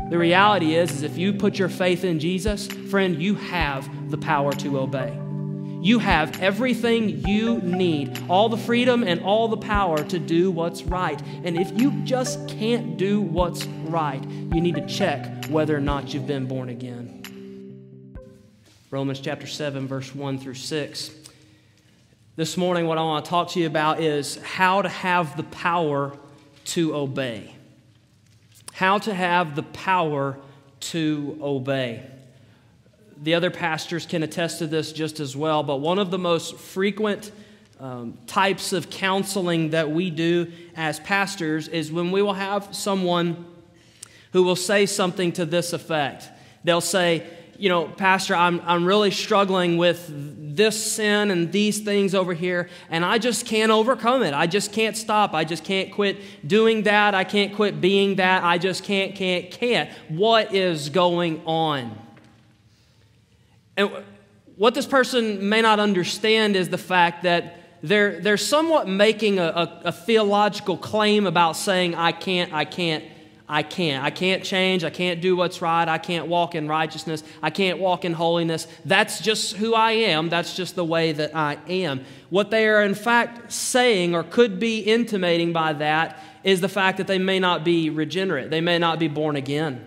The reality is if you put your faith in Jesus, friend, you have the power to obey. You have everything you need, all the freedom and all the power to do what's right. And if you just can't do what's right, you need to check whether or not you've been born again. Romans chapter 7, verse 1 through 6. This morning, what I want to talk to you about is how to have the power to obey. How to have the power to obey. The other pastors can attest to this just as well, but one of the most frequent types of counseling that we do as pastors is when we will have someone who will say something to this effect. They'll say, you know, Pastor, I'm really struggling with this sin and these things over here, and I just can't overcome it. I just can't stop. I just can't quit doing that. I can't quit being that. I just can't. What is going on? And what this person may not understand is the fact that they're somewhat making a theological claim about saying, I can't change, I can't do what's right, I can't walk in righteousness, I can't walk in holiness. That's just who I am, that's just the way that I am. What they are in fact saying or could be intimating by that is the fact that they may not be regenerate, they may not be born again.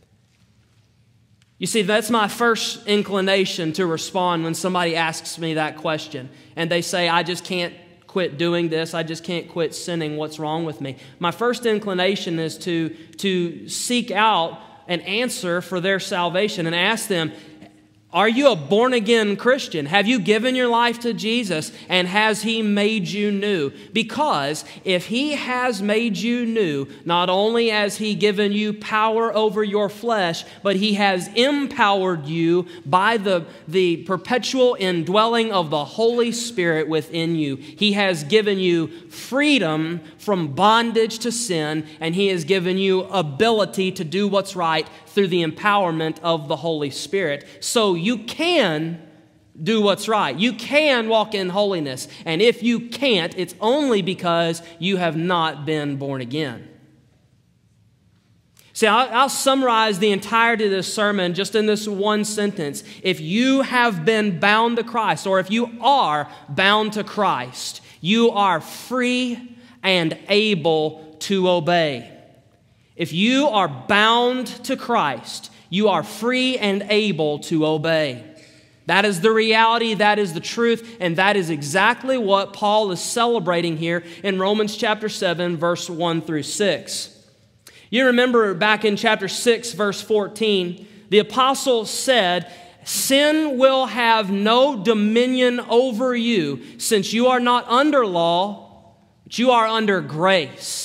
You see, that's my first inclination to respond when somebody asks me that question and they say, I just can't quit doing this, I just can't quit sinning, what's wrong with me? My first inclination is to seek out an answer for their salvation and ask them, are you a born-again Christian? Have you given your life to Jesus, and has He made you new? Because if He has made you new, not only has He given you power over your flesh, but He has empowered you by the perpetual indwelling of the Holy Spirit within you. He has given you freedom from bondage to sin, and He has given you ability to do what's right through the empowerment of the Holy Spirit. So you can do what's right. You can walk in holiness. And if you can't, it's only because you have not been born again. See, I'll summarize the entirety of this sermon just in this one sentence. If you have been bound to Christ, or if you are bound to Christ, you are free and able to obey. If you are bound to Christ, you are free and able to obey. That is the reality, that is the truth, and that is exactly what Paul is celebrating here in Romans chapter 7, verse 1 through 6. You remember back in chapter 6, verse 14, the apostle said, sin will have no dominion over you, since you are not under law, but you are under grace.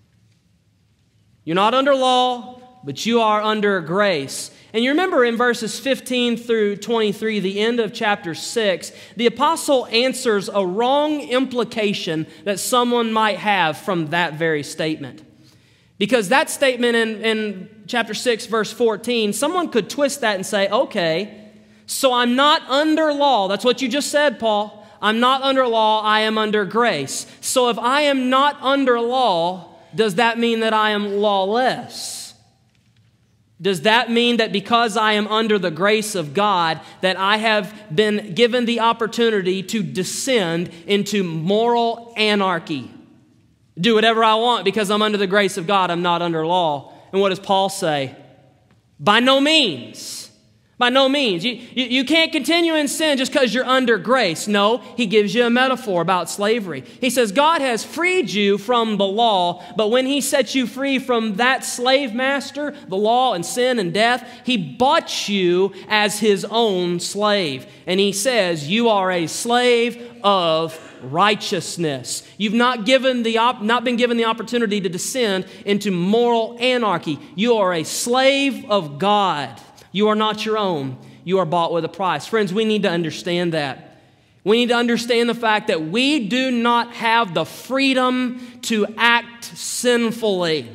You're not under law, but you are under grace. And you remember in verses 15 through 23, the end of chapter 6, the apostle answers a wrong implication that someone might have from that very statement. Because that statement in chapter 6, verse 14, someone could twist that and say, okay, so I'm not under law. That's what you just said, Paul. I'm not under law, I am under grace. So if I am not under law, does that mean that I am lawless? Does that mean that because I am under the grace of God, that I have been given the opportunity to descend into moral anarchy? Do whatever I want because I'm under the grace of God, I'm not under law. And what does Paul say? By no means. By no means. You can't continue in sin just because you're under grace. No, he gives you a metaphor about slavery. He says, God has freed you from the law, but when He set you free from that slave master, the law and sin and death, He bought you as His own slave. And He says, you are a slave of righteousness. You've not been given the opportunity to descend into moral anarchy. You are a slave of God. You are not your own. You are bought with a price. Friends, we need to understand that. We need to understand the fact that we do not have the freedom to act sinfully.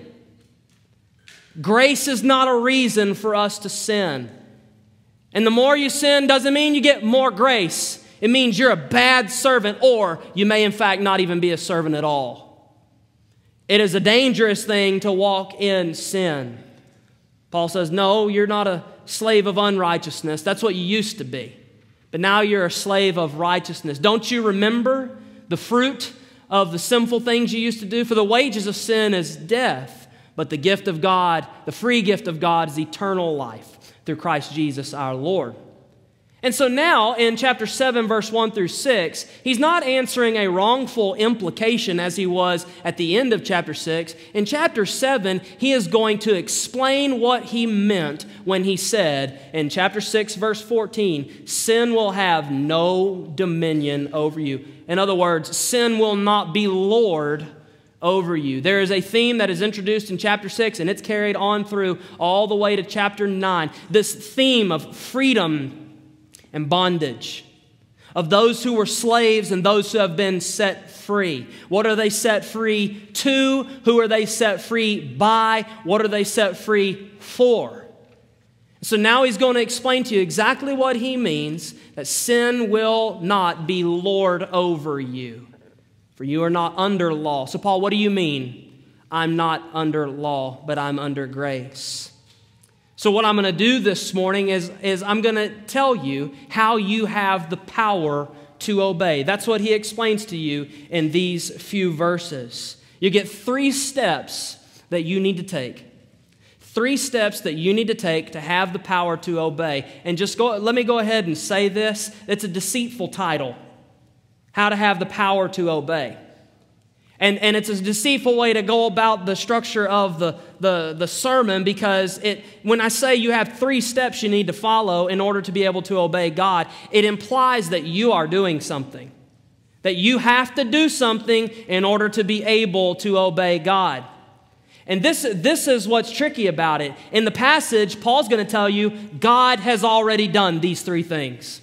Grace is not a reason for us to sin. And the more you sin doesn't mean you get more grace. It means you're a bad servant, or you may in fact not even be a servant at all. It is a dangerous thing to walk in sin. Paul says, no, you're not a slave of unrighteousness. That's what you used to be. But now you're a slave of righteousness. Don't you remember the fruit of the sinful things you used to do? For the wages of sin is death, but the gift of God, the free gift of God, is eternal life through Christ Jesus our Lord. And so now in chapter 7, verse 1 through 6, he's not answering a wrongful implication as he was at the end of chapter 6. In chapter 7, he is going to explain what he meant when he said in chapter 6, verse 14, sin will have no dominion over you. In other words, sin will not be Lord over you. There is a theme that is introduced in chapter 6, and it's carried on through all the way to chapter 9. This theme of freedom and bondage, of those who were slaves and those who have been set free. What are they set free to? Who are they set free by? What are they set free for? So now he's going to explain to you exactly what he means, that sin will not be Lord over you, for you are not under law. So Paul, what do you mean? I'm not under law, but I'm under grace. So what I'm going to do this morning is I'm going to tell you how you have the power to obey. That's what he explains to you in these few verses. You get 3 steps that you need to take. 3 steps that you need to take to have the power to obey. And let me go ahead and say this. It's a deceitful title. How to have the power to obey. And it's a deceitful way to go about the structure of the sermon, because when I say you have 3 steps you need to follow in order to be able to obey God, it implies that you are doing something. That you have to do something in order to be able to obey God. And this is what's tricky about it. In the passage, Paul's going to tell you, God has already done these 3 things.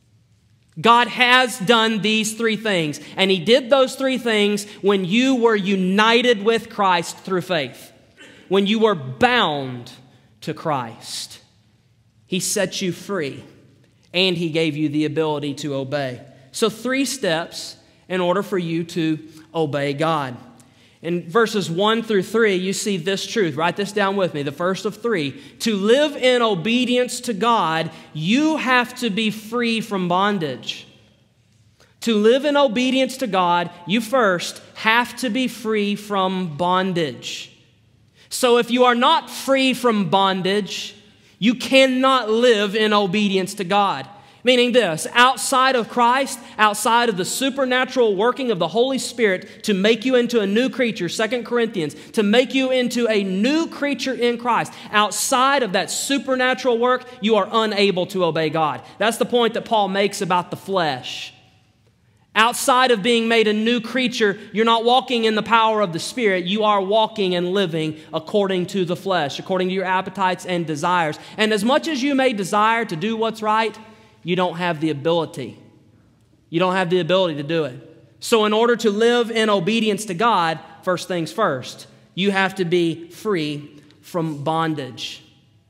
God has done these 3 things, and He did those 3 things when you were united with Christ through faith, when you were bound to Christ. He set you free, and He gave you the ability to obey. So 3 steps in order for you to obey God. In verses 1 through 3, you see this truth. Write this down with me. The first of 3. To live in obedience to God, you have to be free from bondage. To live in obedience to God, you first have to be free from bondage. So if you are not free from bondage, you cannot live in obedience to God. Meaning this, outside of Christ, outside of the supernatural working of the Holy Spirit to make you into a new creature, 2 Corinthians, to make you into a new creature in Christ, outside of that supernatural work, you are unable to obey God. That's the point that Paul makes about the flesh. Outside of being made a new creature, you're not walking in the power of the Spirit. You are walking and living according to the flesh, according to your appetites and desires. And as much as you may desire to do what's right, you don't have the ability. You don't have the ability to do it. So in order to live in obedience to God, first things first, you have to be free from bondage.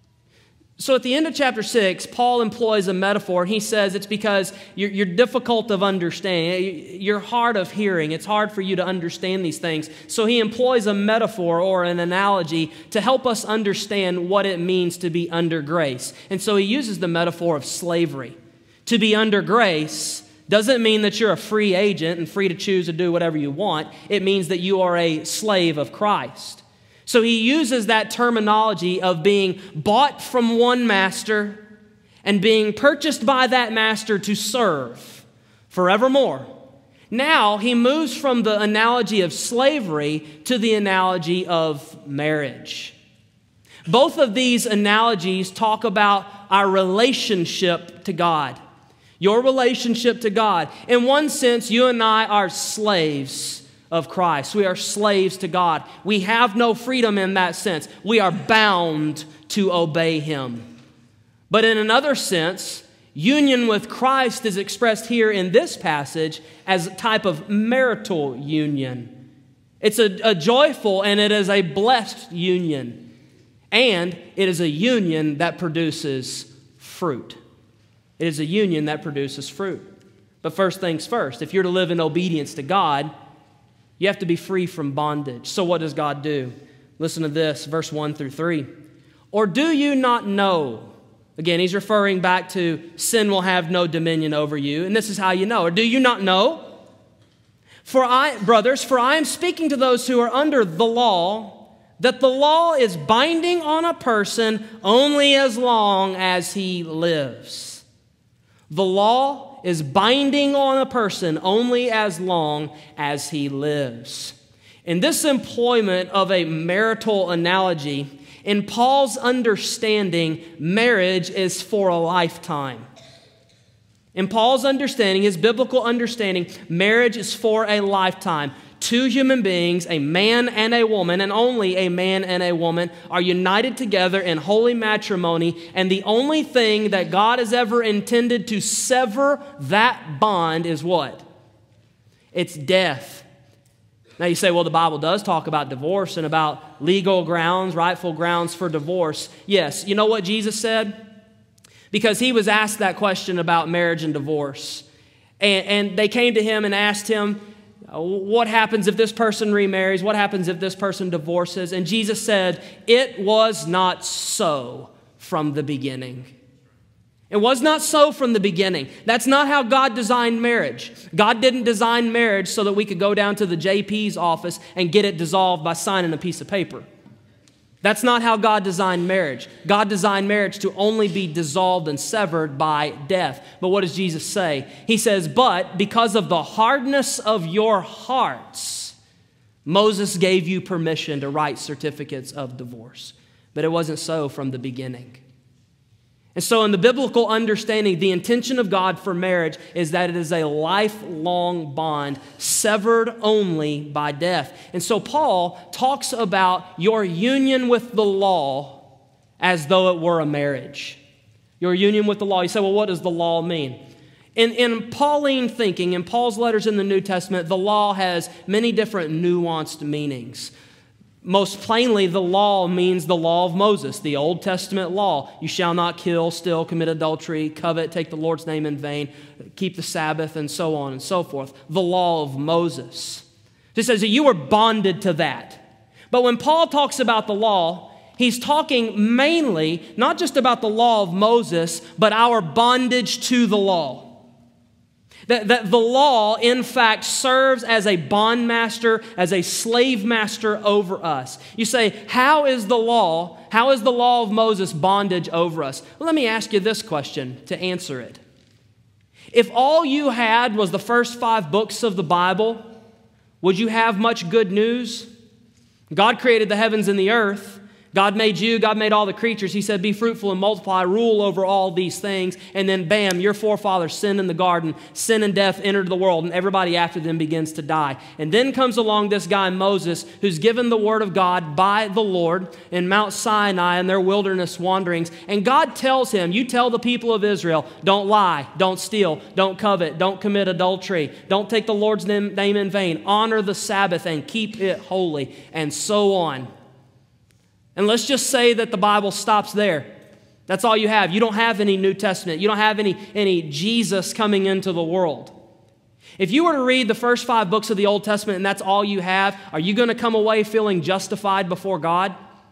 So at the end of chapter 6, Paul employs a metaphor. He says it's because you're difficult of understanding. You're hard of hearing. It's hard for you to understand these things. So he employs a metaphor or an analogy to help us understand what it means to be under grace. And so he uses the metaphor of slavery. To be under grace doesn't mean that you're a free agent and free to choose to do whatever you want. It means that you are a slave of Christ. So he uses that terminology of being bought from one master and being purchased by that master to serve forevermore. Now he moves from the analogy of slavery to the analogy of marriage. Both of these analogies talk about our relationship to God. Your relationship to God. In one sense, you and I are slaves of Christ. We are slaves to God. We have no freedom in that sense. We are bound to obey Him. But in another sense, union with Christ is expressed here in this passage as a type of marital union. It's a joyful and it is a blessed union. And it is a union that produces fruit. It is a union that produces fruit. But first things first, if you're to live in obedience to God, you have to be free from bondage. So what does God do? Listen to this, verse 1 through 3. Or do you not know? Again, he's referring back to sin will have no dominion over you, and this is how you know. Or do you not know? Brothers, for I am speaking to those who are under the law, that the law is binding on a person only as long as he lives. The law is binding on a person only as long as he lives. In this employment of a marital analogy, in Paul's understanding, marriage is for a lifetime. In Paul's understanding, his biblical understanding, marriage is for a lifetime. Two human beings, a man and a woman, and only a man and a woman, are united together in holy matrimony, and the only thing that God has ever intended to sever that bond is what? It's death. Now you say, well, the Bible does talk about divorce and about legal grounds, rightful grounds for divorce. Yes, you know what Jesus said? Because he was asked that question about marriage and divorce. And they came to him and asked him, what happens if this person remarries? What happens if this person divorces? And Jesus said, it was not so from the beginning. It was not so from the beginning. That's not how God designed marriage. God didn't design marriage so that we could go down to the JP's office and get it dissolved by signing a piece of paper. That's not how God designed marriage. God designed marriage to only be dissolved and severed by death. But what does Jesus say? He says, but because of the hardness of your hearts, Moses gave you permission to write certificates of divorce. But it wasn't so from the beginning. And so in the biblical understanding, the intention of God for marriage is that it is a lifelong bond severed only by death. And so Paul talks about your union with the law as though it were a marriage. Your union with the law. You say, well, what does the law mean? In Pauline thinking, in Paul's letters in the New Testament, the law has many different nuanced meanings. Most plainly, the law means the law of Moses, the Old Testament law. You shall not kill, steal, commit adultery, covet, take the Lord's name in vain, keep the Sabbath, and so on and so forth. The law of Moses. It says that you were bonded to that. But when Paul talks about the law, he's talking mainly not just about the law of Moses, but our bondage to the law. That the law, in fact, serves as a bondmaster, as a slave master over us. You say, how is the law of Moses bondage over us? Well, let me ask you this question to answer it. If all you had was the first 5 books of the Bible, would you have much good news? God created the heavens and the earth. God made you, God made all the creatures. He said, be fruitful and multiply, rule over all these things. And then bam, your forefathers sinned in the garden. Sin and death entered the world, and everybody after them begins to die. And then comes along this guy, Moses, who's given the word of God by the Lord in Mount Sinai in their wilderness wanderings. And God tells him, you tell the people of Israel, don't lie, don't steal, don't covet, don't commit adultery, don't take the Lord's name in vain, honor the Sabbath and keep it holy, and so on. And let's just say that the Bible stops there. That's all you have. You don't have any New Testament. You don't have any Jesus coming into the world. If you were to read the first 5 books of the Old Testament and that's all you have, are you going to come away feeling justified before God?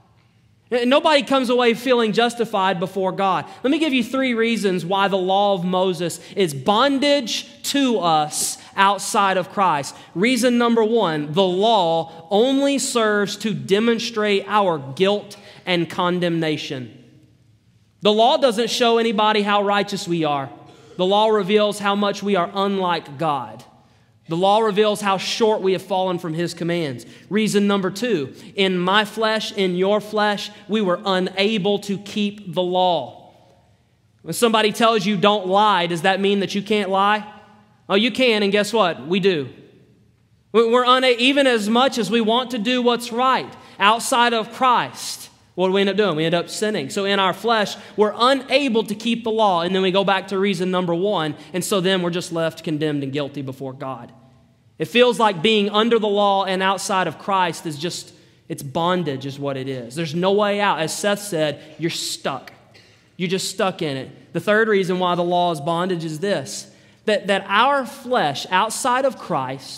Nobody comes away feeling justified before God. Let me give you 3 reasons why the law of Moses is bondage to us outside of Christ. Reason number 1, the law only serves to demonstrate our guilt and condemnation. The law doesn't show anybody how righteous we are. The law reveals how much we are unlike God. The law reveals how short we have fallen from His commands. Reason number 2, in my flesh, in your flesh, we were unable to keep the law. When somebody tells you don't lie, does that mean that you can't lie? Oh, you can, and guess what? We do. We're unable, even as much as we want to do what's right outside of Christ. What do we end up doing? We end up sinning. So in our flesh, we're unable to keep the law. And then we go back to reason number 1. And so then we're just left condemned and guilty before God. It feels like being under the law and outside of Christ is just, it's bondage is what it is. There's no way out. As Seth said, you're stuck. You're just stuck in it. The third reason why the law is bondage is this, that our flesh outside of Christ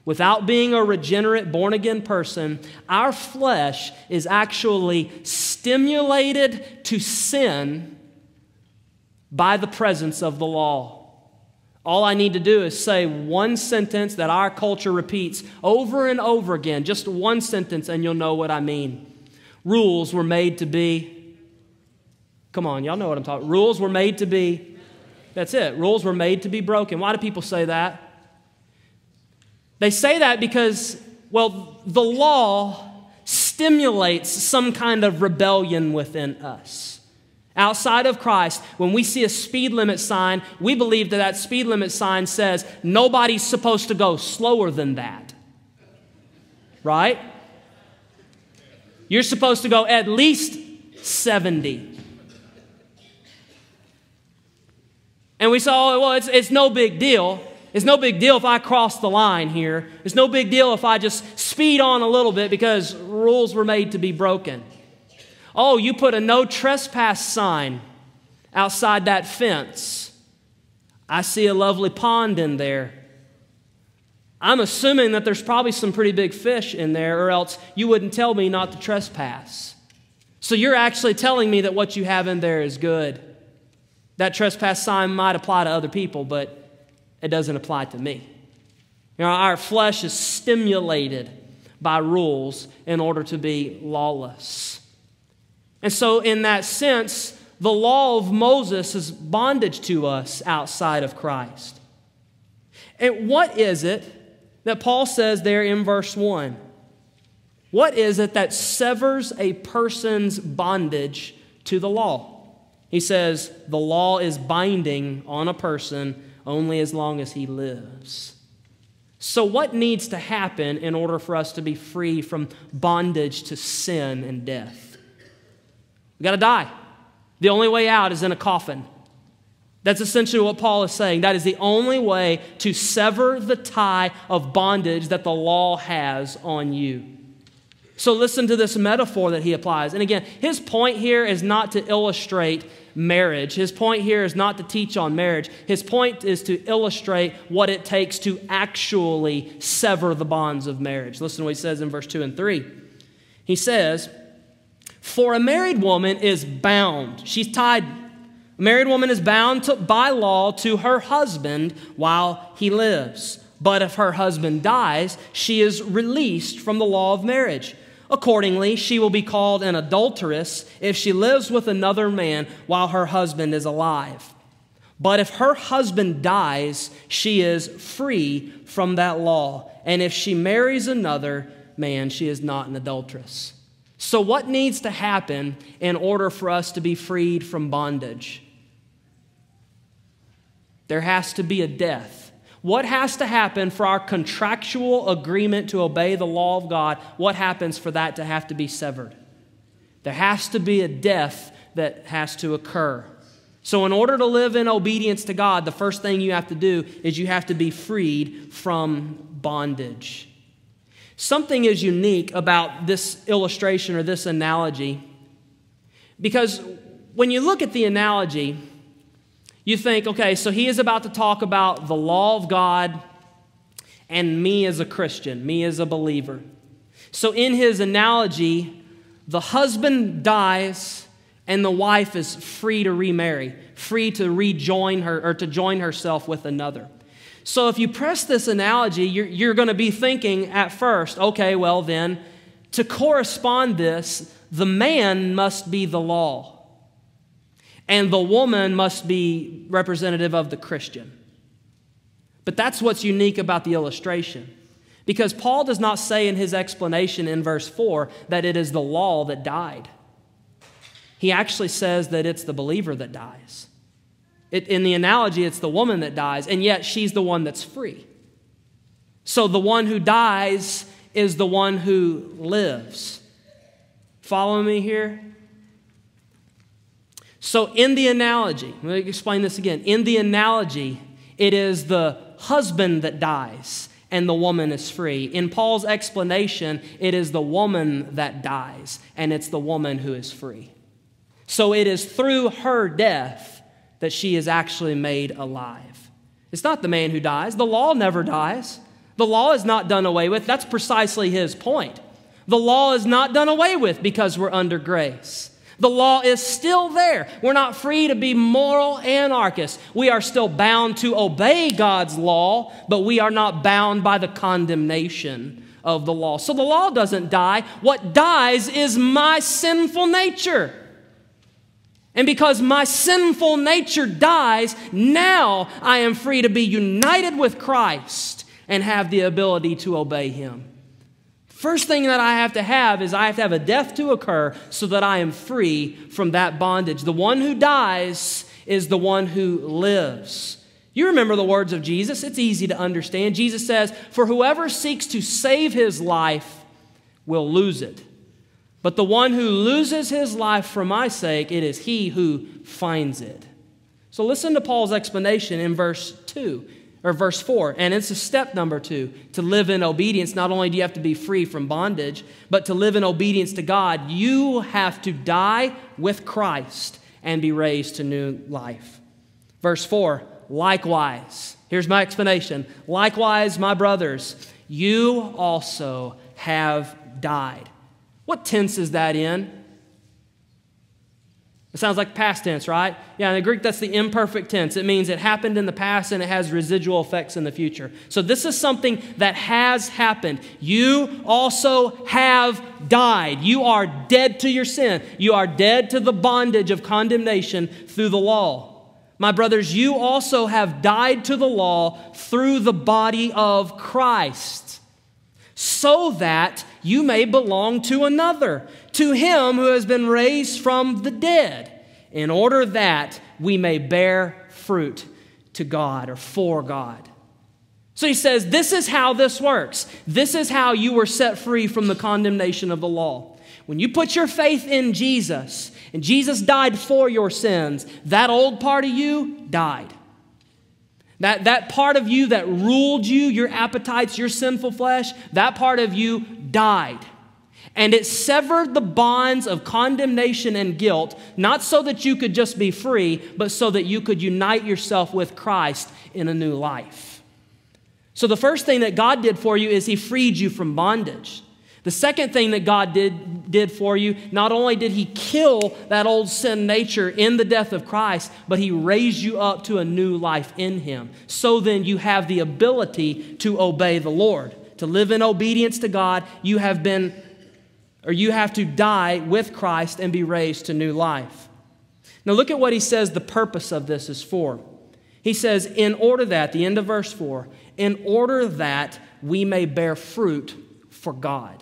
Without being a regenerate, born-again person, our flesh is actually stimulated to sin by the presence of the law. All I need to do is say one sentence that our culture repeats over and over again, just one sentence, and you'll know what I mean. Rules were made to be, come on, y'all know what I'm talking about. Rules were made to be, that's it. Rules were made to be broken. Why do people say that? They say that because, well, the law stimulates some kind of rebellion within us. Outside of Christ, when we see a speed limit sign, we believe that that speed limit sign says nobody's supposed to go slower than that. Right? You're supposed to go at least 70. And we saw, well, it's no big deal. It's no big deal if I cross the line here. It's no big deal if I just speed on a little bit because rules were made to be broken. Oh, you put a no trespass sign outside that fence. I see a lovely pond in there. I'm assuming that there's probably some pretty big fish in there, or else you wouldn't tell me not to trespass. So you're actually telling me that what you have in there is good. That trespass sign might apply to other people, but it doesn't apply to me. You know, our flesh is stimulated by rules in order to be lawless. And so in that sense, the law of Moses is bondage to us outside of Christ. And what is it that Paul says there in verse 1? What is it that severs a person's bondage to the law? He says the law is binding on a person only as long as he lives. So what needs to happen in order for us to be free from bondage to sin and death? We got to die. The only way out is in a coffin. That's essentially what Paul is saying. That is the only way to sever the tie of bondage that the law has on you. So listen to this metaphor that he applies. And again, his point here is not to illustrate marriage. His point here is not to teach on marriage. His point is to illustrate what it takes to actually sever the bonds of marriage. Listen to what he says in verse 2 and 3. He says, "For a married woman is bound." She's tied. A married woman is bound by law to her husband while he lives. But if her husband dies, she is released from the law of marriage. Accordingly, she will be called an adulteress if she lives with another man while her husband is alive. But if her husband dies, she is free from that law. And if she marries another man, she is not an adulteress. So what needs to happen in order for us to be freed from bondage? There has to be a death. What has to happen for our contractual agreement to obey the law of God? What happens for that to have to be severed? There has to be a death that has to occur. So in order to live in obedience to God, the first thing you have to do is you have to be freed from bondage. Something is unique about this illustration or this analogy, because when you look at the analogy, you think, okay, so he is about to talk about the law of God and me as a Christian, me as a believer. So in his analogy, the husband dies and the wife is free to remarry, free to rejoin her or to join herself with another. So if you press this analogy, you're going to be thinking at first, okay, well then, to correspond this, the man must be the law, and the woman must be representative of the Christian. But that's what's unique about the illustration, because Paul does not say in his explanation in verse 4 that it is the law that died. He actually says that it's the believer that dies. In the analogy, it's the woman that dies, and yet she's the one that's free. So the one who dies is the one who lives. Follow me here? So in the analogy, let me explain this again. In the analogy, it is the husband that dies, and the woman is free. In Paul's explanation, it is the woman that dies, and it's the woman who is free. So it is through her death that she is actually made alive. It's not the man who dies. The law never dies. The law is not done away with. That's precisely his point. The law is not done away with because we're under grace. The law is still there. We're not free to be moral anarchists. We are still bound to obey God's law, but we are not bound by the condemnation of the law. So the law doesn't die. What dies is my sinful nature. And because my sinful nature dies, now I am free to be united with Christ and have the ability to obey Him. First thing that I have to have is I have to have a death to occur so that I am free from that bondage. The one who dies is the one who lives. You remember the words of Jesus. It's easy to understand. Jesus says, "For whoever seeks to save his life will lose it. But the one who loses his life for my sake, it is he who finds it." So listen to Paul's explanation in verse 4. And it's a step number 2. To live in obedience, not only do you have to be free from bondage, but to live in obedience to God, you have to die with Christ and be raised to new life. Verse 4, likewise. Here's my explanation. Likewise, my brothers, you also have died. What tense is that in? It sounds like past tense, right? Yeah, in the Greek, that's the imperfect tense. It means it happened in the past and it has residual effects in the future. So this is something that has happened. You also have died. You are dead to your sin. You are dead to the bondage of condemnation through the law. My brothers, you also have died to the law through the body of Christ, so that you may belong to another, to Him who has been raised from the dead, in order that we may bear fruit to God or for God. So he says, this is how this works. This is how you were set free from the condemnation of the law. When you put your faith in Jesus, and Jesus died for your sins, that old part of you died. That part of you that ruled you, your appetites, your sinful flesh, that part of you died. And it severed the bonds of condemnation and guilt, not so that you could just be free, but so that you could unite yourself with Christ in a new life. So the first thing that God did for you is He freed you from bondage. The second thing that God did for you, not only did He kill that old sin nature in the death of Christ, but He raised you up to a new life in Him. So then you have the ability to obey the Lord. To live in obedience to God, you have to die with Christ and be raised to new life. Now look at what he says the purpose of this is for. He says, in order that, the end of verse 4, in order that we may bear fruit for God.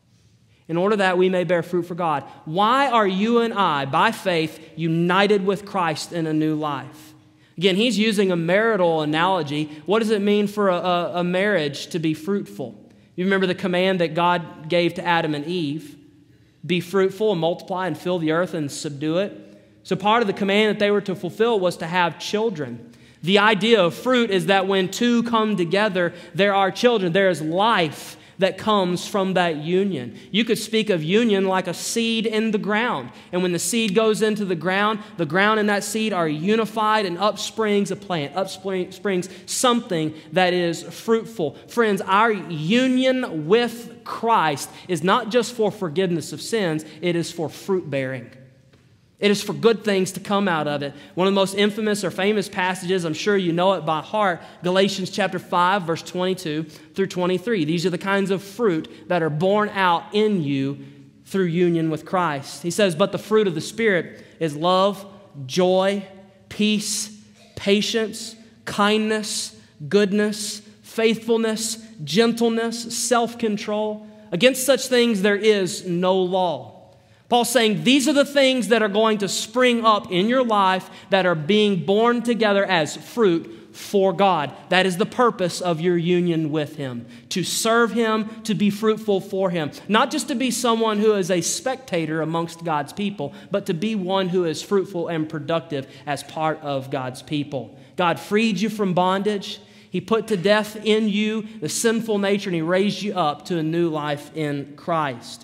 In order that we may bear fruit for God. Why are you and I, by faith, united with Christ in a new life? Again, he's using a marital analogy. What does it mean for a marriage to be fruitful? You remember the command that God gave to Adam and Eve. Be fruitful and multiply and fill the earth and subdue it. So part of the command that they were to fulfill was to have children. The idea of fruit is that when two come together, there are children. There is life that comes from that union. You could speak of union like a seed in the ground. And when the seed goes into the ground and that seed are unified and upsprings a plant, upsprings something that is fruitful. Friends, our union with Christ is not just for forgiveness of sins, it is for fruit bearing. It is for good things to come out of it. One of the most infamous or famous passages, I'm sure you know it by heart, Galatians chapter 5, verse 22 through 23. These are the kinds of fruit that are born out in you through union with Christ. He says, but the fruit of the Spirit is love, joy, peace, patience, kindness, goodness, faithfulness, gentleness, self-control. Against such things there is no law. Paul's saying these are the things that are going to spring up in your life that are being born together as fruit for God. That is the purpose of your union with Him. To serve Him, to be fruitful for Him. Not just to be someone who is a spectator amongst God's people, but to be one who is fruitful and productive as part of God's people. God freed you from bondage. He put to death in you the sinful nature, and He raised you up to a new life in Christ.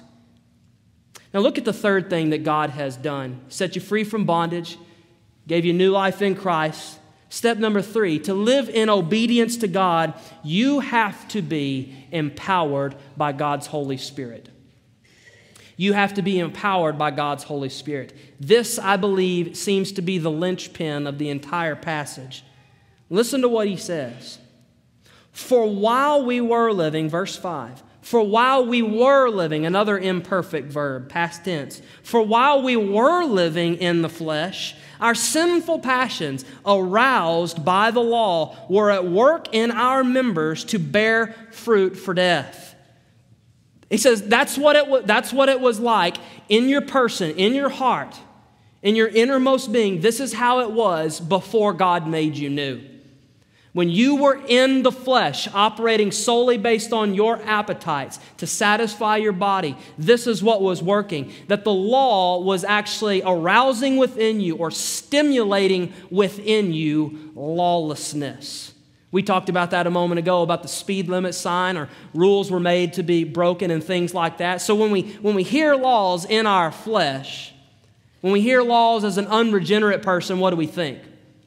Now look at the third thing that God has done. Set you free from bondage, gave you new life in Christ. Step number 3, to live in obedience to God, you have to be empowered by God's Holy Spirit. You have to be empowered by God's Holy Spirit. This, I believe, seems to be the linchpin of the entire passage. Listen to what he says. For while we were living, verse 5, for while we were living, another imperfect verb, past tense, for while we were living in the flesh, our sinful passions, aroused by the law, were at work in our members to bear fruit for death. He says that's what it was like in your person, in your heart, in your innermost being. This is how it was before God made you new. When you were in the flesh, operating solely based on your appetites to satisfy your body, this is what was working. That the law was actually arousing within you or stimulating within you lawlessness. We talked about that a moment ago, about the speed limit sign, or rules were made to be broken and things like that. So when we hear laws in our flesh, when we hear laws as an unregenerate person, what do we think?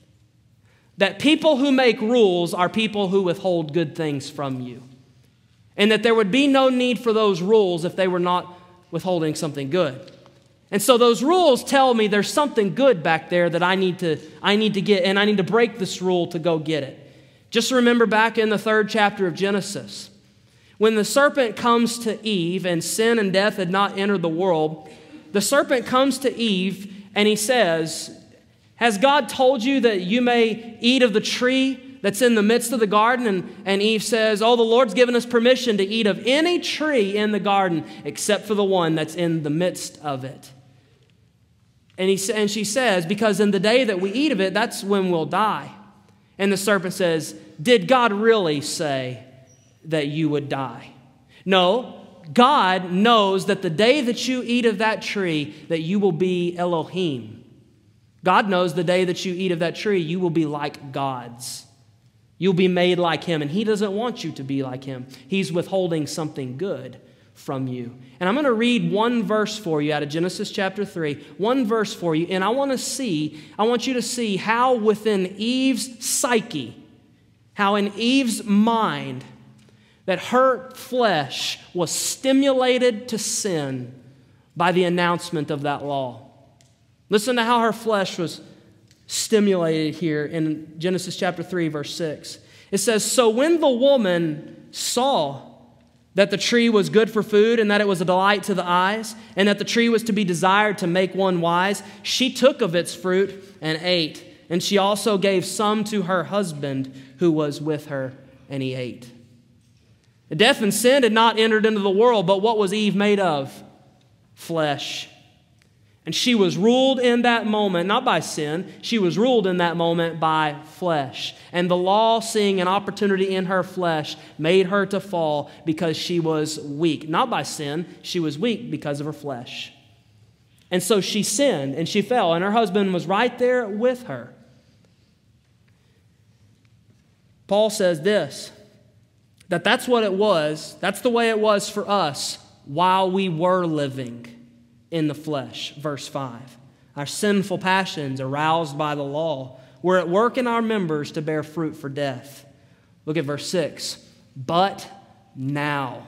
That people who make rules are people who withhold good things from you. And that there would be no need for those rules if they were not withholding something good. And so those rules tell me there's something good back there that I need to get, and I need to break this rule to go get it. Just remember back in the 3rd chapter of Genesis, when the serpent comes to Eve and sin and death had not entered the world, the serpent comes to Eve and he says, has God told you that you may eat of the tree that's in the midst of the garden? And Eve says, oh, the Lord's given us permission to eat of any tree in the garden except for the one that's in the midst of it. And she says, because in the day that we eat of it, that's when we'll die. And the serpent says, did God really say that you would die? No, God knows that the day that you eat of that tree, that you will be Elohim. God knows the day that you eat of that tree, you will be like gods. You'll be made like Him, and He doesn't want you to be like Him. He's withholding something good from you. And I'm going to read one verse for you out of Genesis chapter 3, one verse for you, and I want you to see how within Eve's psyche, how in Eve's mind, that her flesh was stimulated to sin by the announcement of that law. Listen to how her flesh was stimulated here in Genesis chapter 3, verse 6. It says, so when the woman saw that the tree was good for food and that it was a delight to the eyes and that the tree was to be desired to make one wise, she took of its fruit and ate. And she also gave some to her husband who was with her, and he ate. Death and sin had not entered into the world, but what was Eve made of? Flesh. And she was ruled in that moment, not by sin, she was ruled in that moment by flesh. And the law, seeing an opportunity in her flesh, made her to fall because she was weak. Not by sin, she was weak because of her flesh. And so she sinned and she fell, and her husband was right there with her. Paul says this, that's what it was, that's the way it was for us while we were living in the flesh. Verse 5. Our sinful passions, aroused by the law, were at work in our members to bear fruit for death. Look at verse 6. But now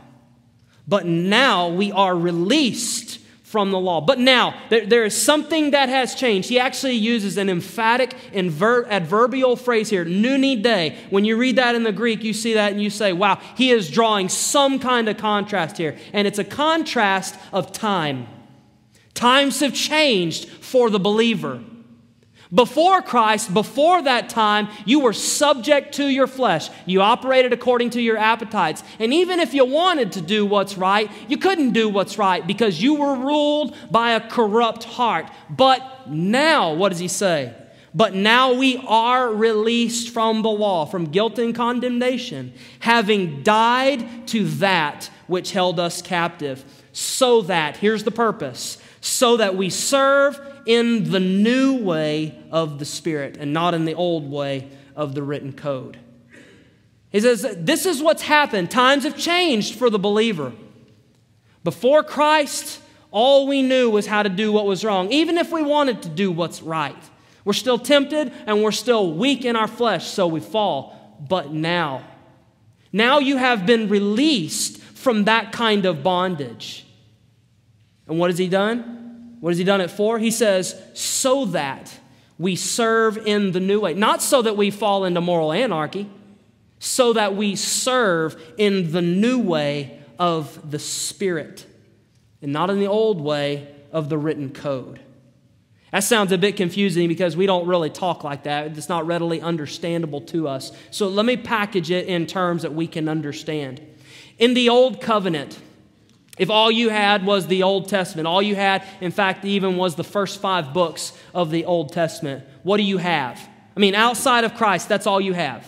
we are released from the law. But now, there is something that has changed. He actually uses an emphatic adverbial phrase here, nuni day. When you read that in the Greek, you see that and you say, wow, he is drawing some kind of contrast here. And it's a contrast of time. Times have changed for the believer. Before Christ, before that time, you were subject to your flesh. You operated according to your appetites. And even if you wanted to do what's right, you couldn't do what's right because you were ruled by a corrupt heart. But now, what does he say? But now we are released from the law, from guilt and condemnation, having died to that which held us captive. So that, here's the purpose, so that we serve in the new way of the Spirit and not in the old way of the written code. He says, this is what's happened. Times have changed for the believer. Before Christ, all we knew was how to do what was wrong, even if we wanted to do what's right. We're still tempted and we're still weak in our flesh, so we fall. But now you have been released from that kind of bondage. And what has he done? What has he done it for? He says, so that we serve in the new way. Not so that we fall into moral anarchy, so that we serve in the new way of the Spirit, and not in the old way of the written code. That sounds a bit confusing because we don't really talk like that. It's not readily understandable to us. So let me package it in terms that we can understand. In the Old Covenant, if all you had was the Old Testament, all you had, in fact, even was the first 5 books of the Old Testament, what do you have? I mean, outside of Christ, that's all you have.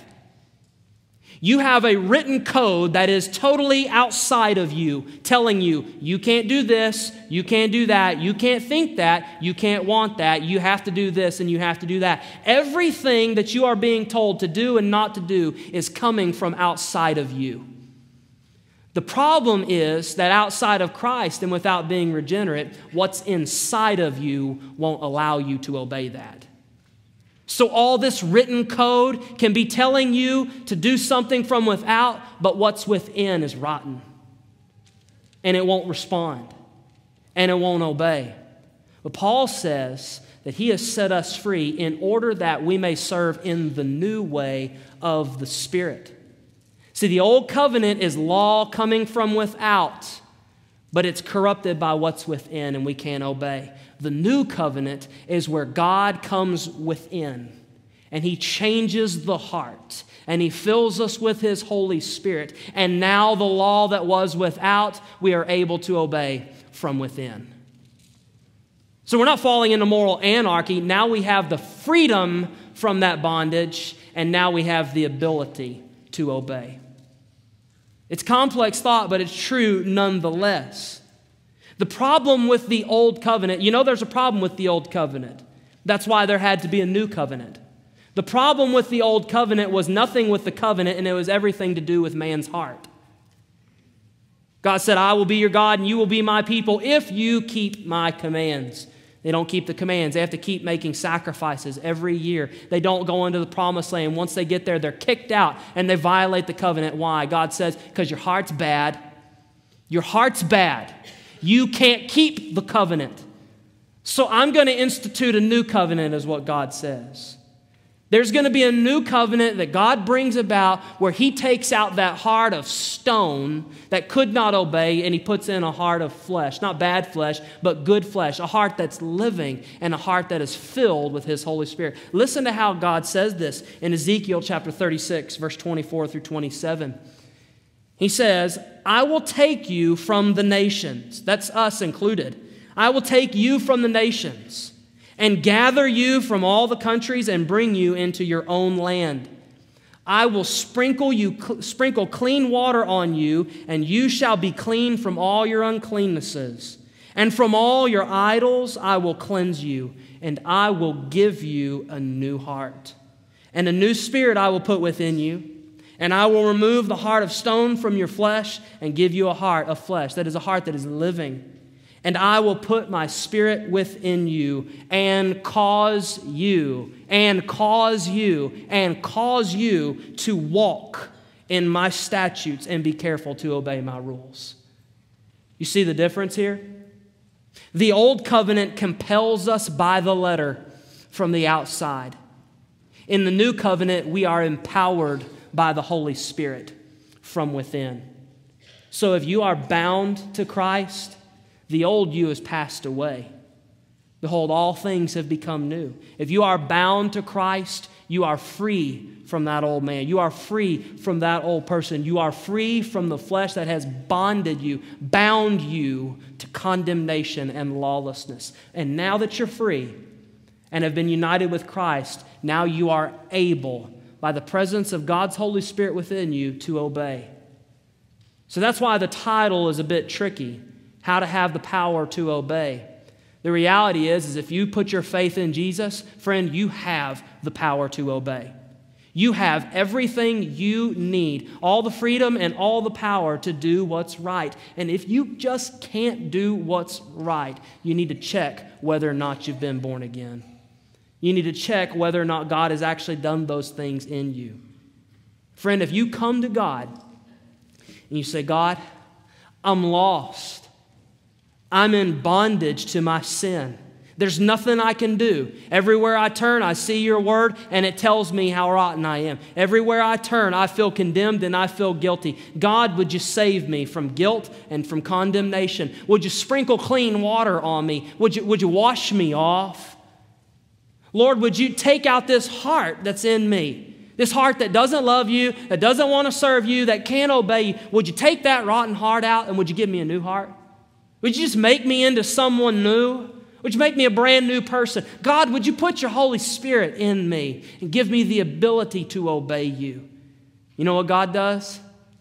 You have a written code that is totally outside of you, telling you, you can't do this, you can't do that, you can't think that, you can't want that, you have to do this and you have to do that. Everything that you are being told to do and not to do is coming from outside of you. The problem is that outside of Christ and without being regenerate, what's inside of you won't allow you to obey that. So all this written code can be telling you to do something from without, but what's within is rotten. And it won't respond. And it won't obey. But Paul says that he has set us free in order that we may serve in the new way of the Spirit. See, the old covenant is law coming from without, but it's corrupted by what's within and we can't obey. The new covenant is where God comes within and he changes the heart and he fills us with his Holy Spirit. And now the law that was without, we are able to obey from within. So we're not falling into moral anarchy. Now we have the freedom from that bondage, and now we have the ability to obey. It's complex thought, but it's true nonetheless. The problem with the old covenant, there's a problem with the old covenant. That's why there had to be a new covenant. The problem with the old covenant was nothing with the covenant, and it was everything to do with man's heart. God said, I will be your God and you will be my people if you keep my commands. They don't keep the commands. They have to keep making sacrifices every year. They don't go into the promised land. Once they get there, they're kicked out and they violate the covenant. Why? God says, because your heart's bad. Your heart's bad. You can't keep the covenant. So I'm going to institute a new covenant, is what God says. There's going to be a new covenant that God brings about where he takes out that heart of stone that could not obey and he puts in a heart of flesh. Not bad flesh, but good flesh. A heart that's living and a heart that is filled with his Holy Spirit. Listen to how God says this in Ezekiel chapter 36, verse 24 through 27. He says, I will take you from the nations. That's us included. I will take you from the nations and gather you from all the countries and bring you into your own land. I will sprinkle clean water on you, and you shall be clean from all your uncleannesses. And from all your idols I will cleanse you, and I will give you a new heart. And a new spirit I will put within you, and I will remove the heart of stone from your flesh and give you a heart of flesh. That is a heart that is living. And I will put my spirit within you and cause you to walk in my statutes and be careful to obey my rules. You see the difference here? The old covenant compels us by the letter from the outside. In the new covenant, we are empowered by the Holy Spirit from within. So if you are bound to Christ, the old you has passed away. Behold, all things have become new. If you are bound to Christ, you are free from that old man. You are free from that old person. You are free from the flesh that has bound you to condemnation and lawlessness. And now that you're free and have been united with Christ, now you are able, by the presence of God's Holy Spirit within you, to obey. So that's why the title is a bit tricky. How to have the power to obey. The reality is if you put your faith in Jesus, friend, you have the power to obey. You have everything you need, all the freedom and all the power to do what's right. And if you just can't do what's right, you need to check whether or not you've been born again. You need to check whether or not God has actually done those things in you. Friend, if you come to God and you say, God, I'm lost. I'm in bondage to my sin. There's nothing I can do. Everywhere I turn, I see your word, and it tells me how rotten I am. Everywhere I turn, I feel condemned and I feel guilty. God, would you save me from guilt and from condemnation? Would you sprinkle clean water on me? Would you wash me off? Lord, would you take out this heart that's in me? This heart that doesn't love you, that doesn't want to serve you, that can't obey you. Would you take that rotten heart out, and would you give me a new heart? Would you just make me into someone new? Would you make me a brand new person? God, would you put your Holy Spirit in me and give me the ability to obey you? You know what God does?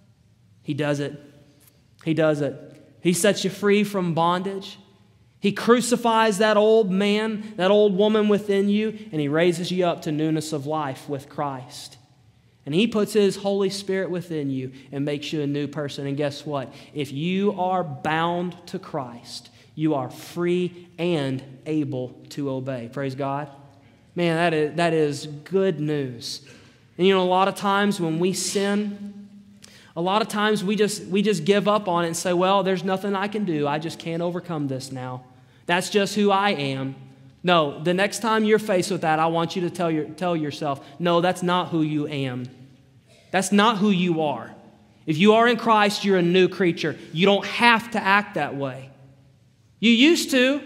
He does it. He does it. He sets you free from bondage. He crucifies that old man, that old woman within you, and He raises you up to newness of life with Christ. And He puts His Holy Spirit within you and makes you a new person. And guess what? If you are bound to Christ, you are free and able to obey. Praise God. Man, that is good news. And you know, a lot of times when we sin, a lot of times we just give up on it and say, well, there's nothing I can do. I just can't overcome this now. That's just who I am. No, the next time you're faced with that, I want you to tell yourself, no, that's not who you am. That's not who you are. If you are in Christ, you're a new creature. You don't have to act that way. You used to,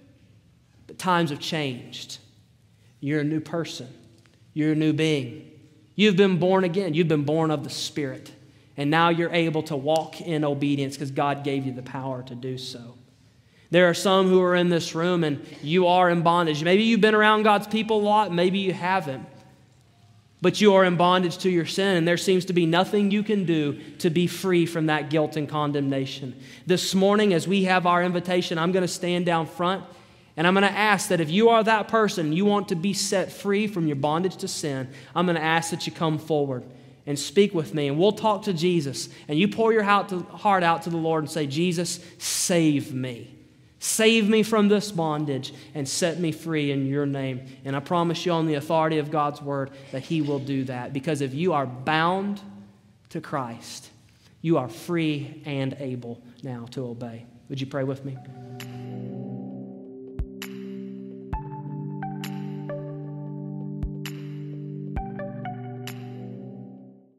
but times have changed. You're a new person. You're a new being. You've been born again. You've been born of the Spirit. And now you're able to walk in obedience because God gave you the power to do so. There are some who are in this room and you are in bondage. Maybe you've been around God's people a lot. Maybe you haven't. But you are in bondage to your sin, and there seems to be nothing you can do to be free from that guilt and condemnation. This morning, as we have our invitation, I'm going to stand down front, and I'm going to ask that if you are that person, you want to be set free from your bondage to sin, I'm going to ask that you come forward and speak with me, and we'll talk to Jesus. And you pour your heart out to the Lord and say, Jesus, save me. Save me from this bondage and set me free in your name. And I promise you on the authority of God's word that He will do that. Because if you are bound to Christ, you are free and able now to obey. Would you pray with me?